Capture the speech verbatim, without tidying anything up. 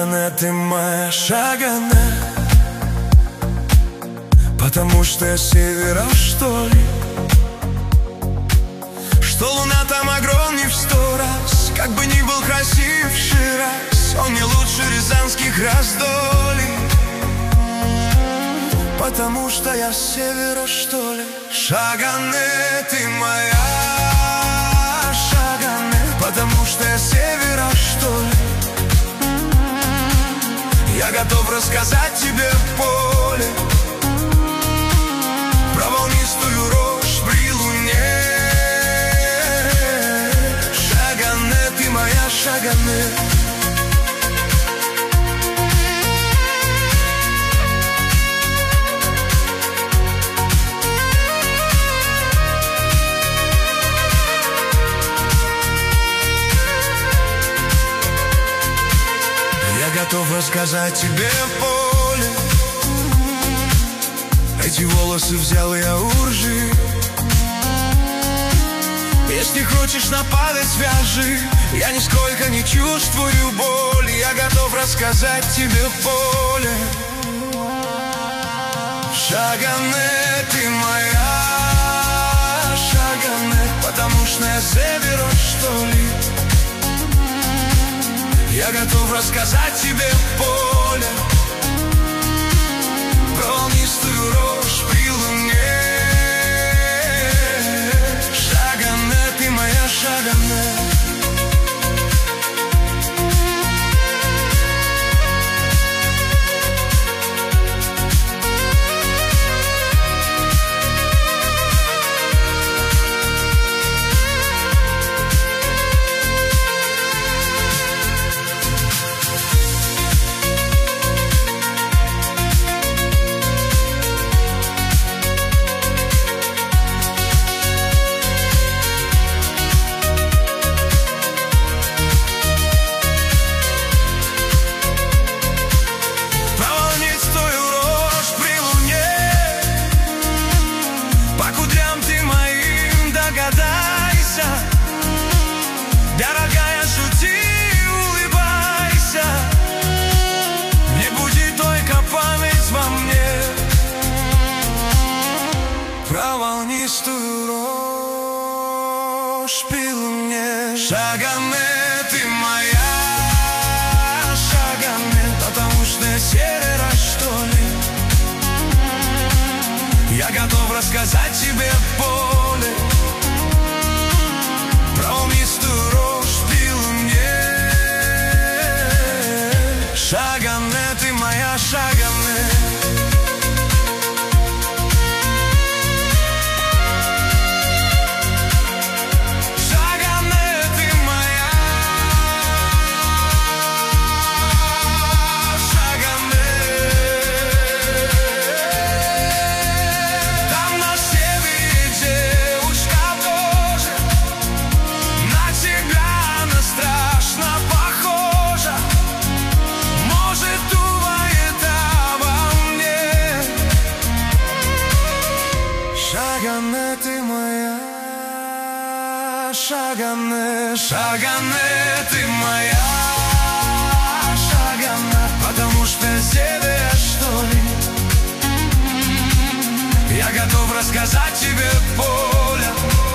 Шагане, ты моя Шагане, потому что я с севера, что ли? Что луна там огромней в сто раз, как бы ни был красив Шираз, он не лучше рязанских раздолий. Потому что я с севера, что ли? Шагане, ты моя Шагане, потому что я с севера, что ли? Я готов рассказать тебе поле про волнистую рожь при луне. Шагане, ты моя Шагане. Готов рассказать тебе поле. Эти волосы взял я у ржи. Если хочешь нападать, свяжи. Я нисколько не чувствую боли. Я готов рассказать тебе поле. Шагане, ты моя Шагане, потому что я с севера, что ли? Я готов рассказать тебе поле про волнистую рожь при луне. Шагане, ты моя Шагане. Дорогая, шути, улыбайся. Не буди только память во мне про волнистую рожь при луне. Шагане, ты моя Шагане, потому что я с севера, что ли? Я готов рассказать тебе поле про волнистую рожь при луне. Шагане, ты моя Шагане. Шагане, ты моя Шагане. Там на севере девушка тоже на тебя она страшно похожа. Может, думает обо мне. Шагане, ты моя Шагане. Шагане, ты моя Шагане, потому что я с севера, что ли? Я готов рассказать тебе поле